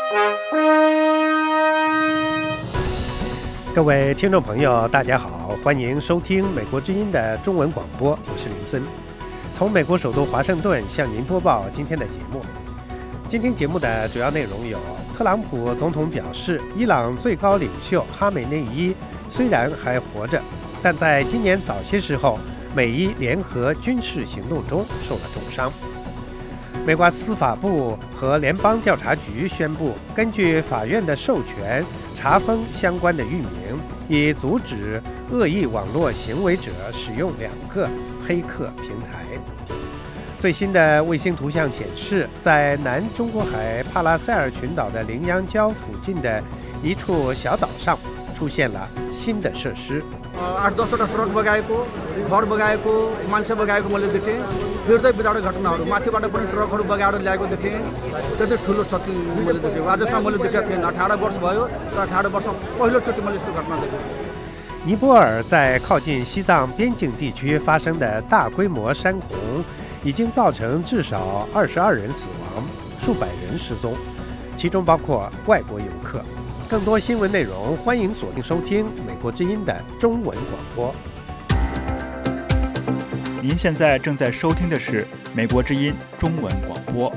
各位听众朋友，大家好，欢迎收听美国之音的中文广播，我是林森，从美国首都华盛顿向您播报今天的节目。今天节目的主要内容有：特朗普总统表示，伊朗最高领袖哈梅内伊虽然还活着，但在今年早些时候，美伊联合军事行动中受了重伤。美国司法部和联邦调查局宣布，根据法院的授权，查封相关的域名，以阻止恶意网络行为者使用2个黑客平台。最新的卫星图像显示，在南中国海帕拉塞尔群岛的羚羊礁附近的一处小岛上，出现了新的设施。 8-10वटा ट्रक बगाएको, घर बगाएको, मान्छे बगाएको मैले देखेँ। फिर्दै बिदाउने घटनाहरू माथिबाट पनि ट्रकहरू बगाएर ल्याएको देखेँ। त्यति ठुलो क्षति मैले देखेँ। आजसम्म मैले देखेको थिएन। 18 वर्ष भयो र 18 वर्ष पहिलोचोटि मैले यस्तो घटना देखेँ。 尼泊尔在靠近西藏边境地区发生的大规模山洪，已经造成至少22人死亡，数百人失踪，其中包括外国游客。更多新闻内容，欢迎锁定收听美国之音的中文广播。 您现在正在收听的是美国之音中文广播。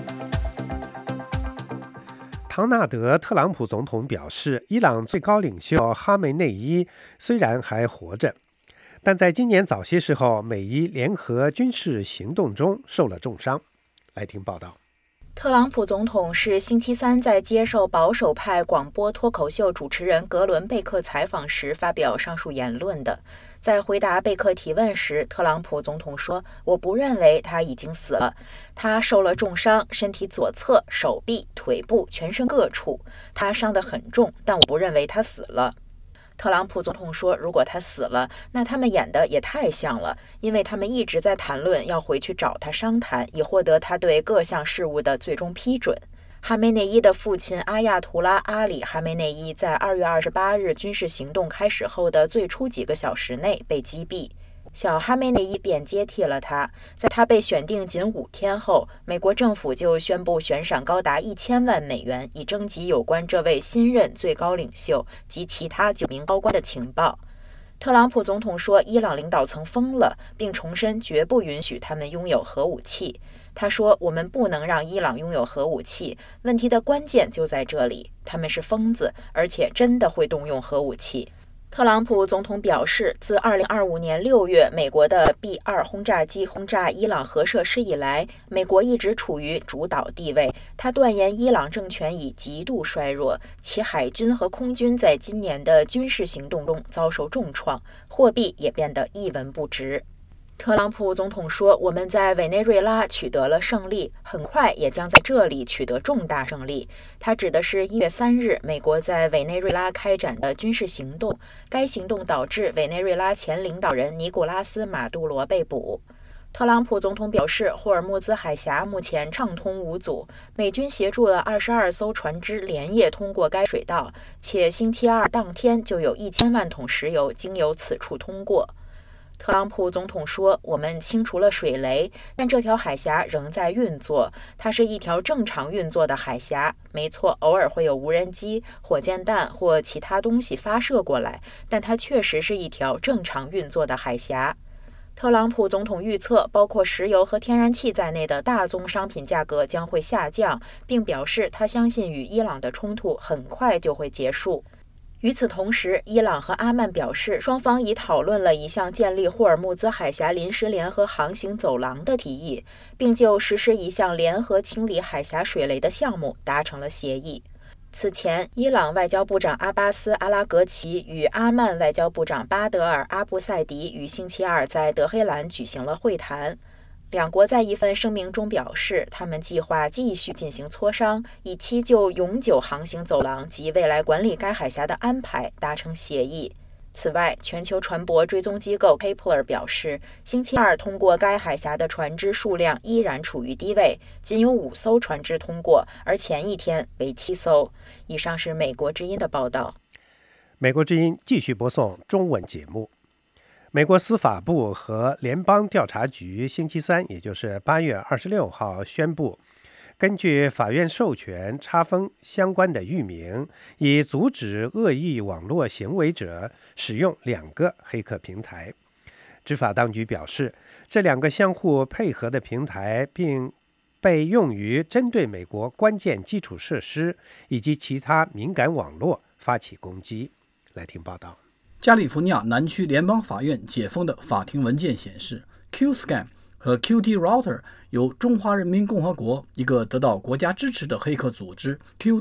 唐纳德·特朗普总统表示，伊朗最高领袖哈梅内伊虽然还活着，但在今年早些时候，美伊联合军事行动中受了重伤。来听报道。 特朗普总统是星期三在接受保守派广播脱口秀主持人格伦·贝克采访时发表上述言论的。在回答贝克提问时，特朗普总统说：“我不认为他已经死了，他受了重伤，身体左侧、手臂、腿部、全身各处，他伤得很重，但我不认为他死了。”特朗普总统说，如果他死了，那他们演的也太像了，因为他们一直在谈论要回去找他商谈，以获得他对各项事务的最终批准。哈梅内伊的父亲阿亚图拉·阿里·哈梅内伊在2月28日军事行动开始后的最初几个小时内被击毙，小哈梅内伊便接替了他。在他被选定仅5天后，美国政府就宣布悬赏高达1000万美元，以征集有关这位新任最高领袖及其他9名高官的情报。特朗普总统说，伊朗领导层疯了，并重申绝不允许他们拥有核武器。他说，我们不能让伊朗拥有核武器，问题的关键就在这里，他们是疯子，而且真的会动用核武器。特朗普总统表示，自2025年6月美国的 B-2 轰炸机轰炸伊朗核设施以来，美国一直处于主导地位。他断言伊朗政权已极度衰弱，其海军和空军在今年的军事行动中遭受重创，货币也变得一文不值。特朗普总统说，我们在委内瑞拉取得了胜利，很快也将在这里取得重大胜利。他指的是1月3日美国在委内瑞拉开展的军事行动，该行动导致委内瑞拉前领导人尼古拉斯·马杜罗被捕。特朗普总统表示，霍尔木兹海峡目前畅通无阻，美军协助了22艘船只连夜通过该水道，且星期二当天就有1000万桶石油经由此处通过。特朗普总统说，我们清除了水雷，但这条海峡仍在运作，它是一条正常运作的海峡。没错，偶尔会有无人机、火箭弹或其他东西发射过来，但它确实是一条正常运作的海峡。特朗普总统预测，包括石油和天然气在内的大宗商品价格将会下降，并表示他相信与伊朗的冲突很快就会结束。与此同时，伊朗和阿曼表示，双方已讨论了一项建立霍尔木兹海峡临时联合航行走廊的提议，并就实施一项联合清理海峡水雷的项目达成了协议。此前，伊朗外交部长阿巴斯·阿拉格齐与阿曼外交部长巴德尔·阿布赛迪于星期二在德黑兰举行了会谈。两国在一份声明中表示，他们计划继续进行磋商，以期就永久航行走廊及未来管理该海峡的安排达成协议。此外，全球船舶追踪机构 Kepler 表示，星期二通过该海峡的船只数量依然处于低位，仅有5艘船只通过，而前一天为7艘。以上是美国之音的报道。 美国之音继续播送中文节目。美国司法部和联邦调查局星期三，也就是8月26号宣布， 根据法院授权查封相关的域名，以阻止恶意网络行为者使用2个黑客平台。执法当局表示，这2个相互配合的平台并被用于针对美国关键基础设施以及其他敏感网络发起攻击。来听报道。 加利福尼亚南区联邦法院解封的法庭文件显示， QScan 和 Qt Router 由中华人民共和国一个得到国家支持的黑客组织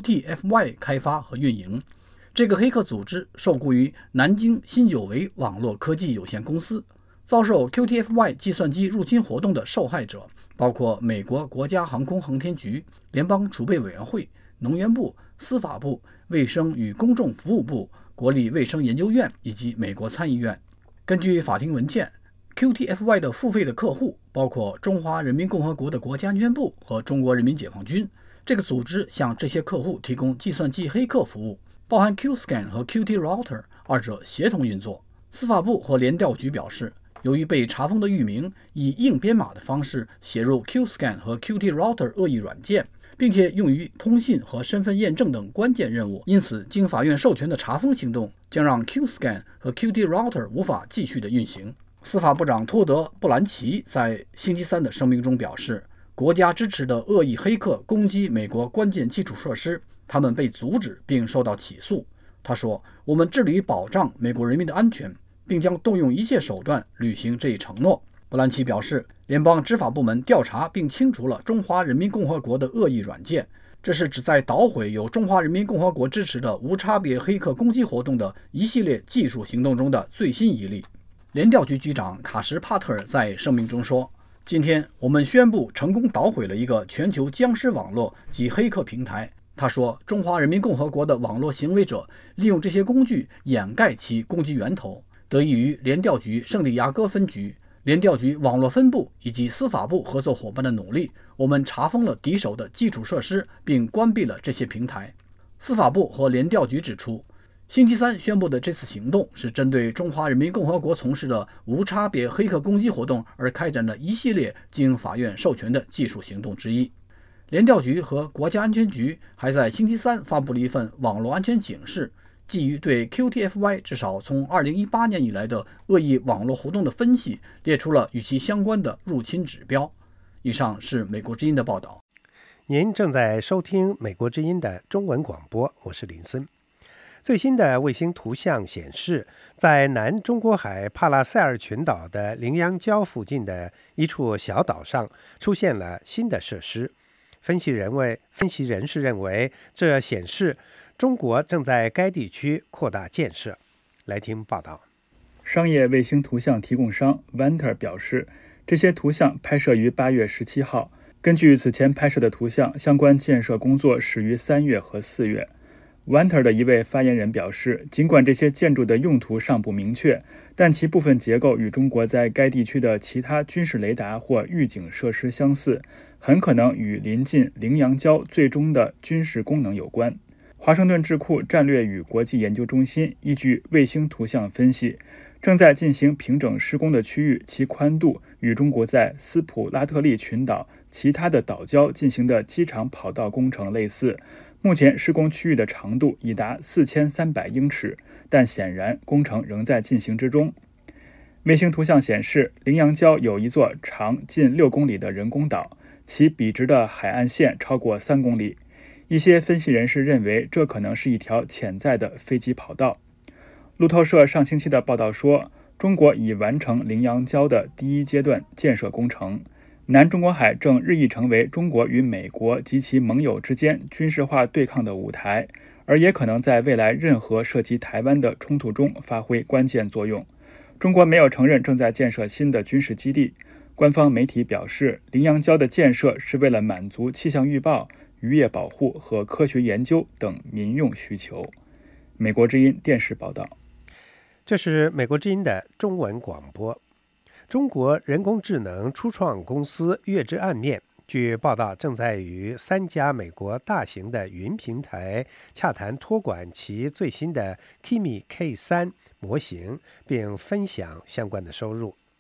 QTFY 开发和运营。这个黑客组织受雇于南京新九维网络科技有限公司。遭受 QTFY 计算机入侵活动的受害者包括美国国家航空航天局、联邦储备委员会、能源部、司法部、卫生与公众服务部、国立卫生研究院以及美国参议院。根据法庭文件， QTFY 的付费的客户包括中华人民共和国的国家安全部和中国人民解放军。这个组织向这些客户提供计算机黑客服务，包含 QScan 和 Qt Router， 二者协同运作。司法部和联调局表示，由于被查封的域名以硬编码的方式写入 QScan 和 Qt Router 恶意软件，并且用于通信和身份验证等关键任务，因此经法院授权的查封行动将让 QScan 和 Qt Router 无法继续的运行。司法部长托德·布兰奇在星期三的声明中表示，国家支持的恶意黑客攻击美国关键基础设施，他们被阻止并受到起诉。他说，我们致力于保障美国人民的安全，并将动用一切手段履行这一承诺。布兰奇表示，联邦执法部门调查并清除了中华人民共和国的恶意软件，这是旨在捣毁由中华人民共和国支持的无差别黑客攻击活动的一系列技术行动中的最新一例。联调局局长卡什帕特尔在声明中说，今天我们宣布成功捣毁了一个全球僵尸网络及黑客平台。他说，中华人民共和国的网络行为者利用这些工具掩盖其攻击源头。得益于联调局圣地亚哥分局、联调局网络分部以及司法部合作伙伴的努力，我们查封了敌手的基础设施并关闭了这些平台。司法部和联调局指出，星期三宣布的这次行动是针对中华人民共和国从事的无差别黑客攻击活动而开展的一系列经法院授权的技术行动之一。联调局和国家安全局还在星期三发布了一份网络安全警示，基于对 QTFY 至少从2018年以来的恶意网络活动的分析，列出了与其相关的入侵指标。以上是美国之音的报道。 您正在收听美国之音的中文广播，我是林森。最新的卫星图像显示，在南中国海帕拉塞尔群岛的羚羊礁附近的一处小岛上出现了新的设施。分析人士认为，这显示中国正在该地区扩大建设。来听报道。 商业卫星图像提供商 Vanter 表示，这些图像拍摄于8月17号。根据此前拍摄的图像，相关建设工作始于3月和4月。Vanter 的一位发言人表示，尽管这些建筑的用途尚不明确，但其部分结构与中国在该地区的其他军事雷达或预警设施相似，很可能与临近羚羊礁最终的军事功能有关。华盛顿智库战略与国际研究中心依据卫星图像分析，正在进行平整施工的区域，其宽度与中国在斯普拉特利群岛其他的岛礁进行的机场跑道工程类似。目前施工区域的长度已达4300英尺，但显然工程仍在进行之中。卫星图像显示，羚羊礁有一座长近6公里的人工岛，其笔直的海岸线超过3公里。一些分析人士认为，这可能是一条潜在的飞机跑道。路透社上星期的报道说，中国已完成羚羊礁的第一阶段建设工程。南中国海正日益成为中国与美国及其盟友之间军事化对抗的舞台，而也可能在未来任何涉及台湾的冲突中发挥关键作用。中国没有承认正在建设新的军事基地。官方媒体表示，羚羊礁的建设是为了满足气象预报、渔业保护和科学研究等民用需求。美国之音电视报道。 这是美国之音的中文广播。中国人工智能初创公司月之暗面，据报道正在与3家美国大型的云平台洽谈托管其最新的 Kimi K3 模型，并分享相关的收入。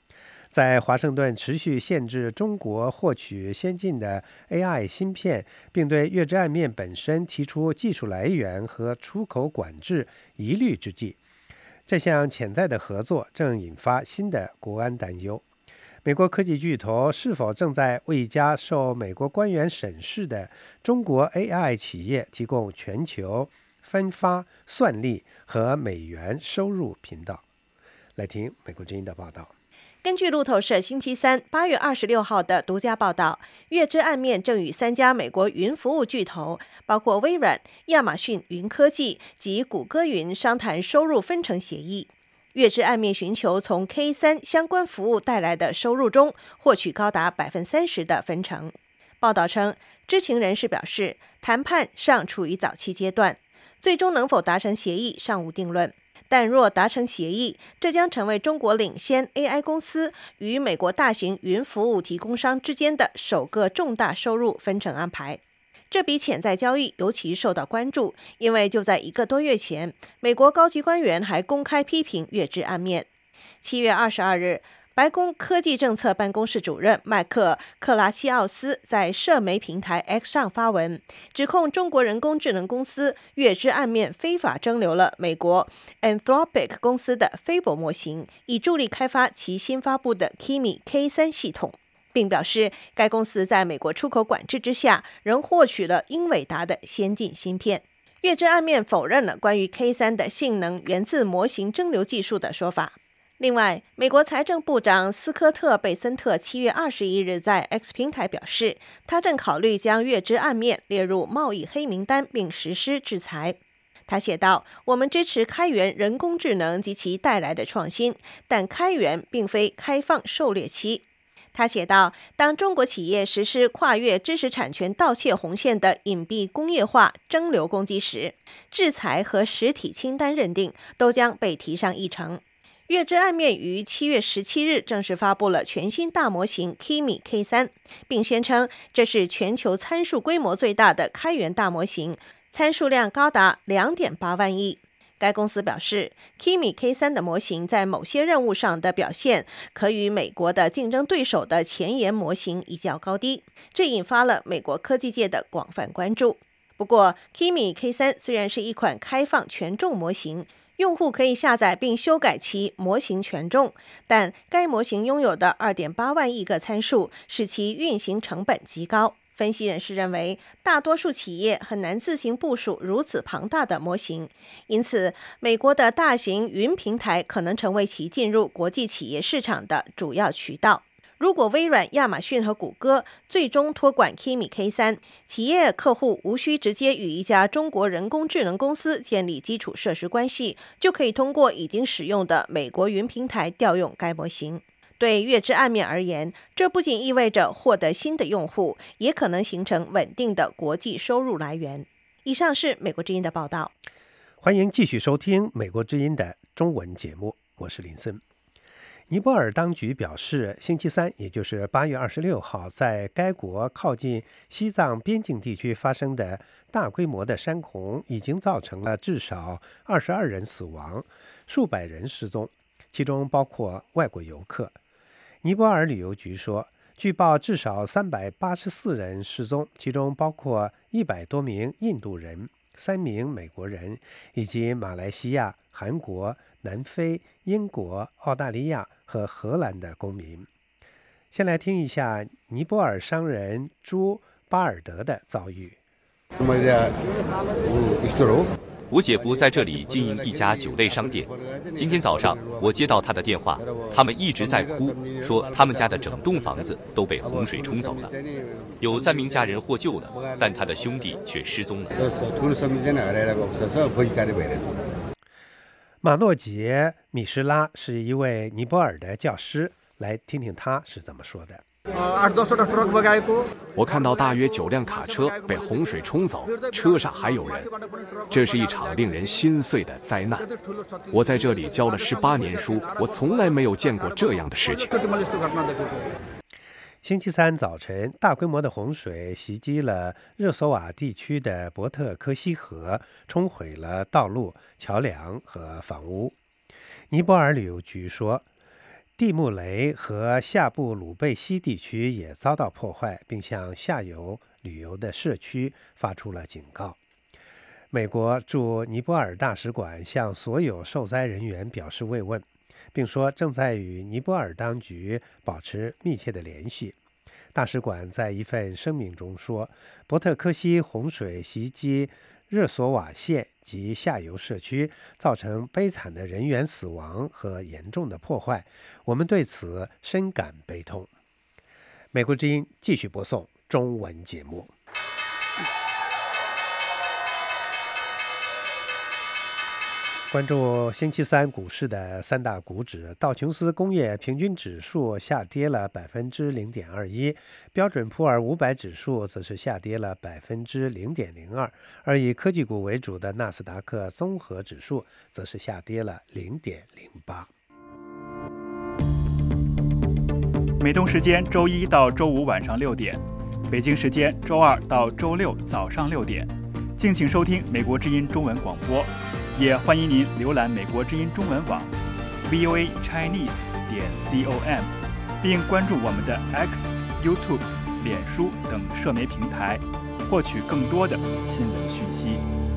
在华盛顿持续限制中国获取先进的 AI 芯片，并对月之暗面本身提出技术来源和出口管制疑虑之际，这项潜在的合作正引发新的国安担忧。美国科技巨头是否正在为一家受美国官员审视的中国 AI 企业提供全球分发、算力和美元收入频道？来听美国之音的报道。 根据路透社星期三8月26号的独家报道，月之暗面正与3家美国云服务巨头，包括微软、亚马逊云科技及谷歌云商谈收入分成协议。月之暗面寻求从 K3 相关服务带来的收入中获取高达30%的分成。报道称，知情人士表示，谈判尚处于早期阶段，最终能否达成协议尚无定论。但若达成协议，这将成为中国领先 AI 公司与美国大型云服务提供商之间的首个重大收入分成安排。这笔潜在交易尤其受到关注，因为就在1个多月前，美国高级官员还公开批评月之暗面。7月22日，白宫科技政策办公室主任麦克克拉西奥斯在社媒平台 X 上发文，指控中国人工智能公司月之暗面非法蒸馏了美国 Anthropic 公司的菲博模型，以助力开发其新发布的 Kimi K3 系统，并表示该公司在美国出口管制之下仍获取了英伟达的先进芯片。月之暗面否认了关于 K3 的性能源自模型蒸馏技术的说法。另外，美国财政部长斯科特·贝森特7月21日在 X 平台表示，他正考虑将月之暗面列入贸易黑名单并实施制裁。他写道：“我们支持开源人工智能及其带来的创新，但开源并非开放狩猎期。”他写道：“当中国企业实施跨越知识产权盗窃红线的隐蔽工业化蒸馏攻击时，制裁和实体清单认定都将被提上议程。”月之暗面于7月17日正式发布了全新大模型 Kimi K3， 并宣称这是全球参数规模最大的开源大模型，参数量高达 2.8 万亿。该公司表示， Kimi K3 的模型在某些任务上的表现可与美国的竞争对手的前沿模型一较高低，这引发了美国科技界的广泛关注。不过 Kimi K3 虽然是一款开放权重模型，用户可以下载并修改其模型权重，但该模型拥有的 2.8 万亿个参数使其运行成本极高。分析人士认为，大多数企业很难自行部署如此庞大的模型，因此美国的大型云平台可能成为其进入国际企业市场的主要渠道。如果微软、亚马逊和谷歌最终托管 Kimi K3， 企业客户无需直接与一家中国人工智能公司建立基础设施关系，就可以通过已经使用的美国云平台调用该模型。对月之暗面而言，这不仅意味着获得新的用户，也可能形成稳定的国际收入来源。以上是美国之音的报道。 欢迎继续收听美国之音的中文节目，我是林森。尼泊尔当局表示，星期三，也就是8月26号，在该国靠近西藏边境地区发生的大规模的山洪已经造成了至少22人死亡，数百人失踪，其中包括外国游客。尼泊尔旅游局说，据报至少384人失踪，其中包括100多名印度人、3名美国人以及马来西亚、韩国、南非、英国、澳大利亚和荷兰的公民。先来听一下尼泊尔商人朱巴尔德的遭遇。 我姐夫在这里经营一家酒类商店。今天早上我接到他的电话，他们一直在哭，说他们家的整栋房子都被洪水冲走了，有3名家人获救了，但他的兄弟却失踪了。 马诺杰·米什拉是一位尼泊尔的教师，来听听他是怎么说的。 我看到大约9辆卡车被洪水冲走，车上还有人，这是一场令人心碎的灾难。我在这里教了18年书，我从来没有见过这样的事情。 星期三早晨，大规模的洪水袭击了热索瓦地区的伯特科西河，冲毁了道路、桥梁和房屋。尼泊尔旅游局说， 蒂木雷和下部鲁贝西地区也遭到破坏，并向下游旅游的社区发出了警告。美国驻尼泊尔大使馆向所有受灾人员表示慰问，并说正在与尼泊尔当局保持密切的联系。大使馆在一份声明中说，伯特科西洪水袭击热索瓦县及下游社区，造成悲惨的人员死亡和严重的破坏，我们对此深感悲痛。美国之音继续播送中文节目。关注星期三股市的三大股指，道琼斯工业平均指数下跌了 0.21%， 标准普尔500指数则是下跌了 0.02%， 而以科技股为主的纳斯达克综合指数则是下跌了 0.08%。 美东时间周一到周五晚上6点，北京时间周二到周六早上6点，敬请收听美国之音中文广播。也欢迎您浏览美国之音中文网 voachinese.com， 并关注我们的 X、YouTube、脸书等社媒平台，获取更多的新闻讯息。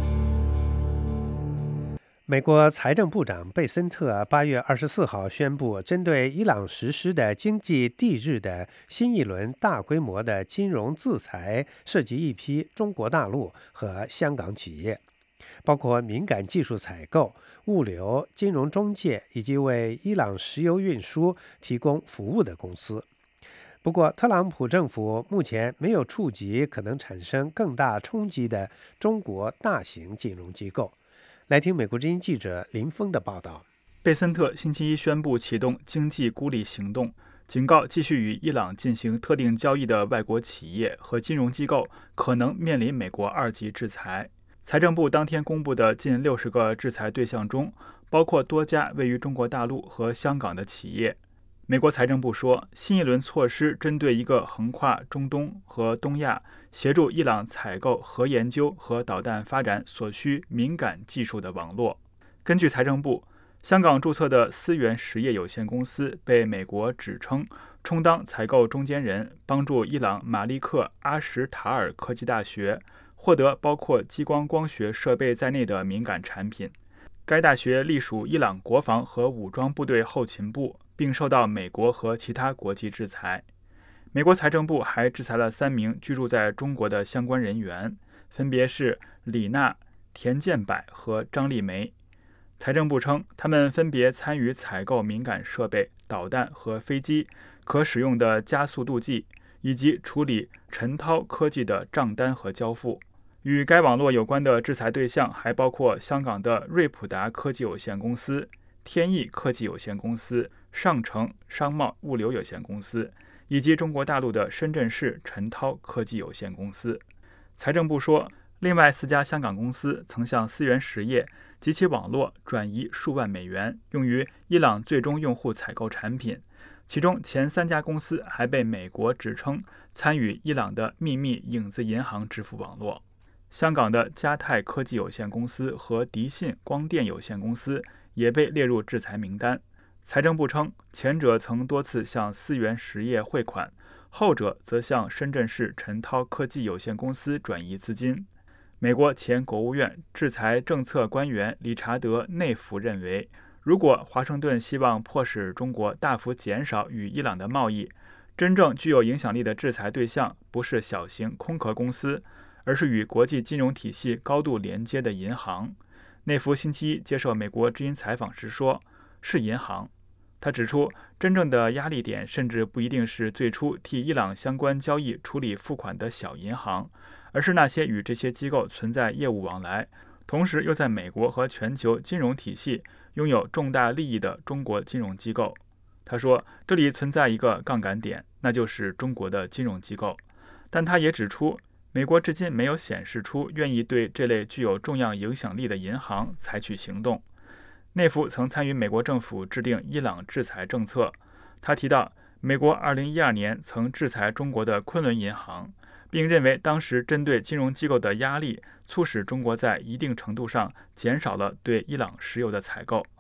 美国财政部长贝森特8月24号宣布，针对伊朗实施的经济抵制的新一轮大规模的金融制裁，涉及一批中国大陆和香港企业，包括敏感技术采购、物流、金融中介以及为伊朗石油运输提供服务的公司。不过，特朗普政府目前没有触及可能产生更大冲击的中国大型金融机构。来听美国之音记者林峰的报道。 贝森特星期一宣布启动经济孤立行动，警告继续与伊朗进行特定交易的外国企业和金融机构可能面临美国2级制裁。财政部当天公布的近60个制裁对象中，包括多家位于中国大陆和香港的企业。美国财政部说，新一轮措施针对一个横跨中东和东亚，协助伊朗采购核研究和导弹发展所需敏感技术的网络。根据财政部，香港注册的思源实业有限公司被美国指称充当采购中间人，帮助伊朗马利克阿什塔尔科技大学获得包括激光光学设备在内的敏感产品。该大学隶属伊朗国防和武装部队后勤部，并受到美国和其他国际制裁。美国财政部还制裁了3名居住在中国的相关人员，分别是李娜、田建柏和张丽梅。财政部称，他们分别参与采购敏感设备、导弹和飞机可使用的加速度计，以及处理陈涛科技的账单和交付。与该网络有关的制裁对象还包括香港的瑞普达科技有限公司、天翼科技有限公司、上城商贸物流有限公司，以及中国大陆的深圳市陈涛科技有限公司。财政部说，另外4家香港公司曾向思源实业及其网络转移数万美元，用于伊朗最终用户采购产品。其中前3家公司还被美国指称参与伊朗的秘密影子银行支付网络。香港的嘉泰科技有限公司和迪信光电有限公司也被列入制裁名单。财政部称，前者曾多次向思源实业汇款，后者则向深圳市陈涛科技有限公司转移资金。美国前国务院制裁政策官员理查德·内弗认为，如果华盛顿希望迫使中国大幅减少与伊朗的贸易，真正具有影响力的制裁对象不是小型空壳公司，而是与国际金融体系高度连接的银行。内弗星期一接受美国之音采访时说，是银行。他指出，真正的压力点甚至不一定是最初替伊朗相关交易处理付款的小银行，而是那些与这些机构存在业务往来，同时又在美国和全球金融体系拥有重大利益的中国金融机构。他说，这里存在一个杠杆点，那就是中国的金融机构。但他也指出，美国至今没有显示出愿意对这类具有重要影响力的银行采取行动。内弗曾参与美国政府制定伊朗制裁政策。他提到，美国2012年曾制裁中国的昆仑银行，并认为当时针对金融机构的压力促使中国在一定程度上减少了对伊朗石油的采购。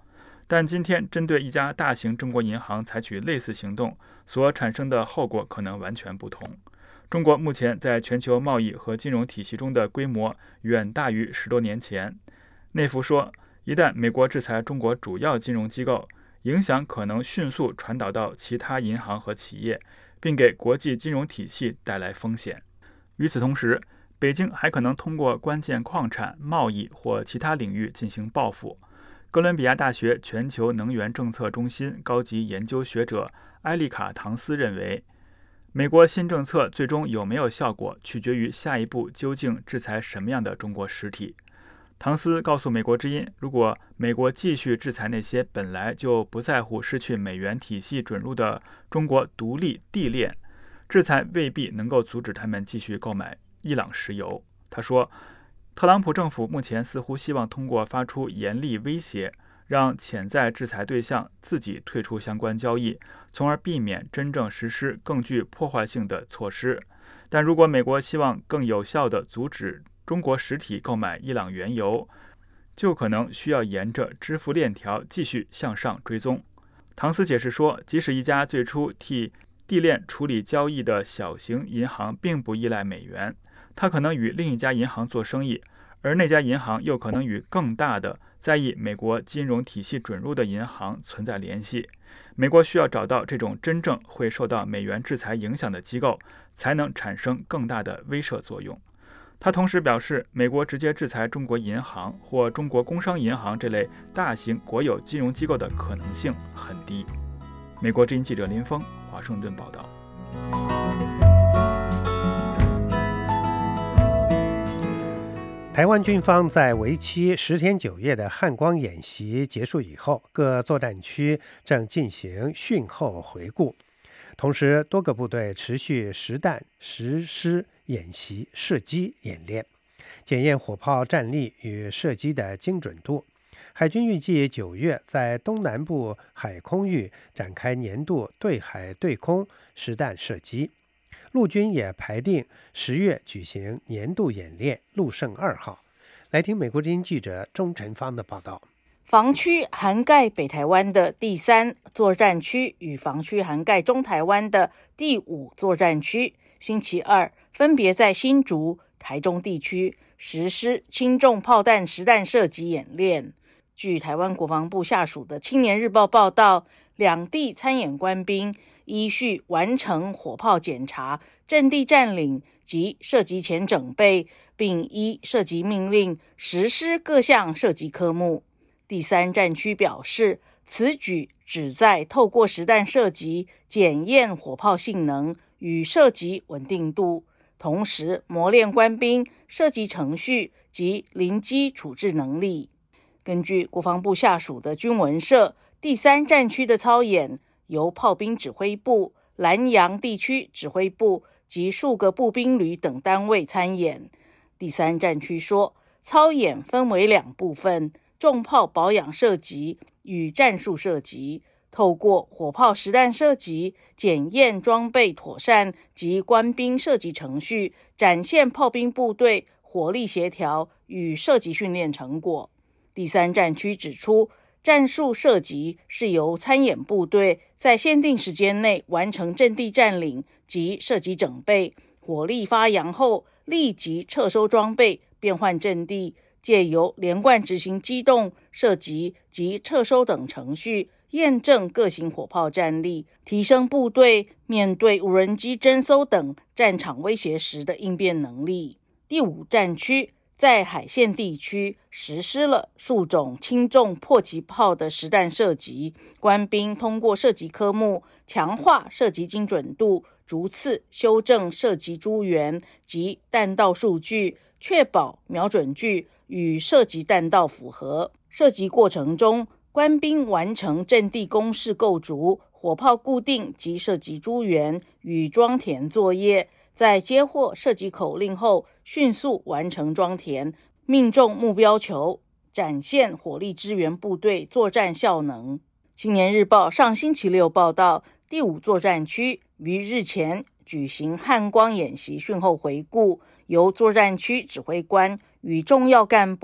但今天针对一家大型中国银行采取类似行动所产生的后果可能完全不同。中国目前在全球贸易和金融体系中的规模远大于10多年前。内福说，一旦美国制裁中国主要金融机构，影响可能迅速传导到其他银行和企业，并给国际金融体系带来风险。与此同时，北京还可能通过关键矿产、贸易或其他领域进行报复。哥伦比亚大学全球能源政策中心高级研究学者埃利卡·唐斯认为，美国新政策最终有没有效果，取决于下一步究竟制裁什么样的中国实体。唐斯告诉美国之音，如果美国继续制裁那些本来就不在乎失去美元体系准入的中国独立地链，制裁未必能够阻止他们继续购买伊朗石油。他说，特朗普政府目前似乎希望通过发出严厉威胁，让潜在制裁对象自己退出相关交易，从而避免真正实施更具破坏性的措施。但如果美国希望更有效地阻止中国实体购买伊朗原油，就可能需要沿着支付链条继续向上追踪。唐斯解释说，即使一家最初替地链处理交易的小型银行并不依赖美元，它可能与另一家银行做生意，而那家银行又可能与更大的在意美国金融体系准入的银行存在联系。美国需要找到这种真正会受到美元制裁影响的机构，才能产生更大的威慑作用。他同时表示，美国直接制裁中国银行或中国工商银行这类大型国有金融机构的可能性很低。美国之音记者林峰，华盛顿报道。 台湾军方在为期10天9夜的汉光演习结束以后，各作战区正进行训后回顾，同时多个部队持续实弹实施演习射击演练，检验火炮战力与射击的精准度。海军预计9月在东南部海空域展开年度对海对空实弹射击。陆军也排定10月举行年度演练陆胜2号。来听美国之音记者钟晨芳的报道。 防区涵盖北台湾的第3作战区与防区涵盖中台湾的第5作战区，星期二分别在新竹、台中地区实施轻重炮弹实弹射击演练。据台湾国防部下属的青年日报报道，两地参演官兵依序完成火炮检查、阵地占领及射击前整备，并依射击命令实施各项射击科目。第3战区表示，此举旨在透过实弹射击检验火炮性能与射击稳定度，同时磨练官兵射击程序及临机处置能力。根据国防部下属的军文社，第3战区的操演由炮兵指挥部、兰阳地区指挥部及数个步兵旅等单位参演。第3战区说，操演分为2部分，重炮保养射击与战术射击，透过火炮实弹射击检验装备妥善及官兵射击程序，展现炮兵部队火力协调与射击训练成果。第3战区指出，战术射击是由参演部队在限定时间内完成阵地占领及射击整备，火力发扬后立即撤收装备，变换阵地，借由连贯执行机动、射击及撤收等程序，验证各型火炮战力，提升部队面对无人机侦搜等战场威胁时的应变能力。第5战区在海线地区实施了数种轻重迫击炮的实弹射击，官兵通过射击科目强化射击精准度，逐次修正射击诸元及弹道数据，确保瞄准距与射击弹道符合。射击过程中，官兵完成阵地工事构筑、火炮固定及射击诸元与装填作业，在接获射击口令后，迅速完成装填，命中目标球，展现火力支援部队作战效能。青年日报上星期六报道，第5作战区于日前举行汉光演习训后回顾，由作战区指挥官与重要干部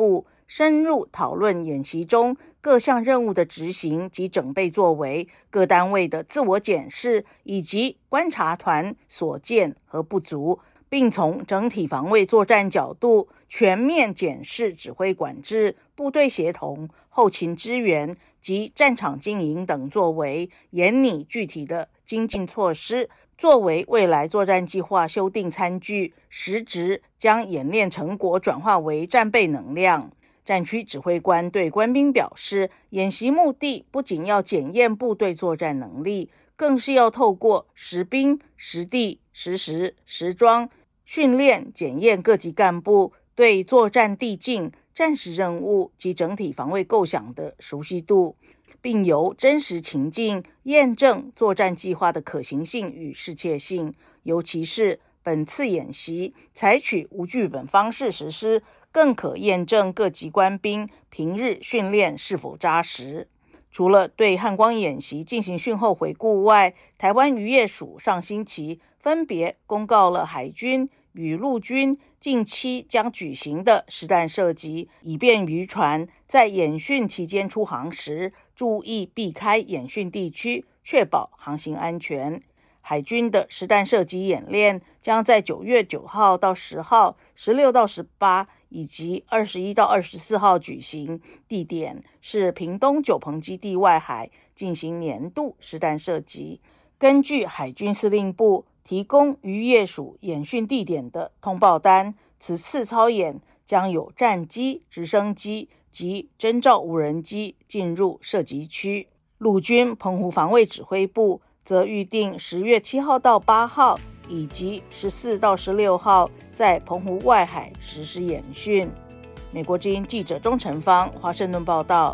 深入讨论演习中各项任务的执行及整备作为、各单位的自我检视以及观察团所见和不足，并从整体防卫作战角度全面检视指挥管制、部队协同、后勤支援及战场经营等作为，研拟具体的精进措施，作为未来作战计划修订参据，实质将演练成果转化为战备能量。战区指挥官对官兵表示，演习目的不仅要检验部队作战能力，更是要透过实兵、实地、实时、实装训练检验各级干部对作战地境、战时任务及整体防卫构想的熟悉度，并由真实情境验证作战计划的可行性与适切性。尤其是本次演习采取无剧本方式实施，更可验证各级官兵平日训练是否扎实。除了对汉光演习进行训后回顾外，台湾渔业署上星期分别公告了海军与陆军近期将举行的实弹射击，以便渔船在演训期间出航时注意避开演训地区，确保航行安全。海军的实弹射击演练将在9月9号到10号、16到18以及21到24号举行，地点是屏东九鹏基地外海进行年度实弹射击。根据海军司令部提供渔业署演训地点的通报单，此次操演将有战机、直升机及侦照无人机进入射击区。陆军澎湖防卫指挥部则预定10月7号到8号以及14到16号在澎湖外海实施演训。美国之音记者钟成芳华盛顿报道。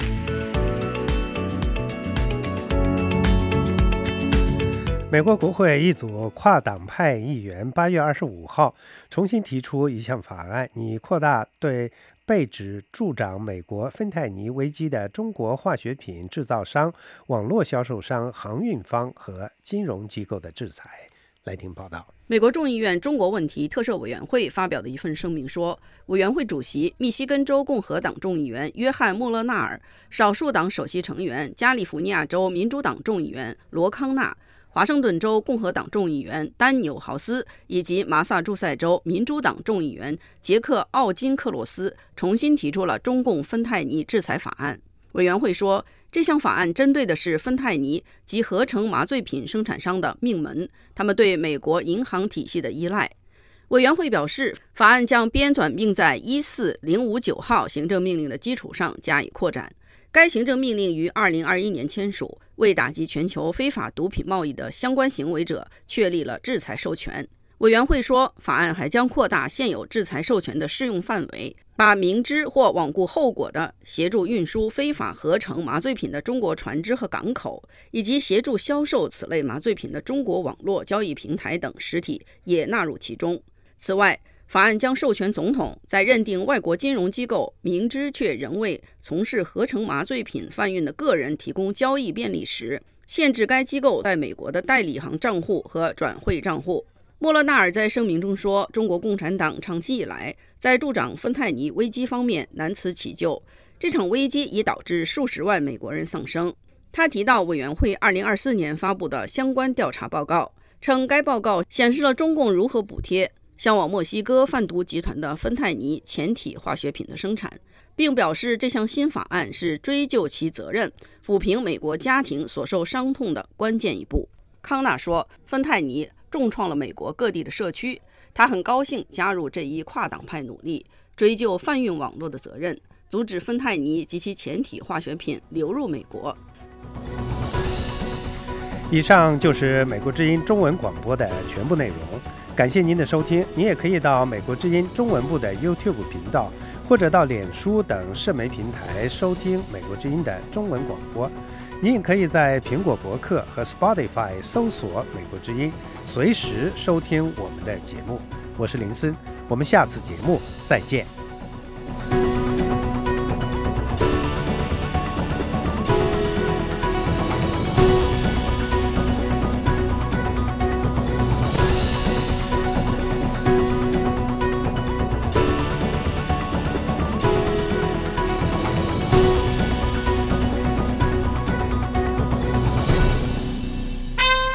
美国国会一组跨党派议员8月25号重新提出一项法案，拟扩大对被指助长美国芬太尼危机的中国化学品制造商、网络销售商、航运方和金融机构的制裁。来听报道。 美国众议院中国问题特设委员会发表的一份声明说，委员会主席密西根州共和党众议员约翰·莫勒纳尔、少数党首席成员加利福尼亚州民主党众议员罗康纳、华盛顿州共和党众议员丹纽豪斯以及马萨诸塞州民主党众议员杰克·奥金克洛斯重新提出了中共芬太尼制裁法案。委员会说，这项法案针对的是芬太尼及合成麻醉品生产商的命门，他们对美国银行体系的依赖。委员会表示，法案将编纂并在14059号行政命令的基础上加以扩展。该行政命令于2021年签署，为打击全球非法毒品贸易的相关行为者确立了制裁授权。委员会说，法案还将扩大现有制裁授权的适用范围，把明知或罔顾后果的协助运输非法合成麻醉品的中国船只和港口，以及协助销售此类麻醉品的中国网络交易平台等实体也纳入其中。此外，法案将授权总统在认定外国金融机构明知却仍为从事合成麻醉品贩运的个人提供交易便利时，限制该机构在美国的代理行账户和转汇账户。莫勒纳尔在声明中说，中国共产党长期以来在助长芬太尼危机方面难辞其咎，这场危机已导致数十万美国人丧生。他提到委员会2024年发布的相关调查报告，称该报告显示了中共如何补贴销往墨西哥贩毒集团的芬太尼前体化学品的生产，并表示这项新法案是追究其责任、抚平美国家庭所受伤痛的关键一步。康纳说，芬太尼重创了美国各地的社区，他很高兴加入这一跨党派努力，追究贩运网络的责任，阻止芬太尼及其前体化学品流入美国。 以上就是美国之音中文广播的全部内容，感谢您的收听。您也可以到美国之音中文部的 YouTube 频道，或者到脸书等社媒平台收听美国之音的中文广播。您也可以在苹果博客和 Spotify 搜索美国之音，随时收听我们的节目。我是林森，我们下次节目再见。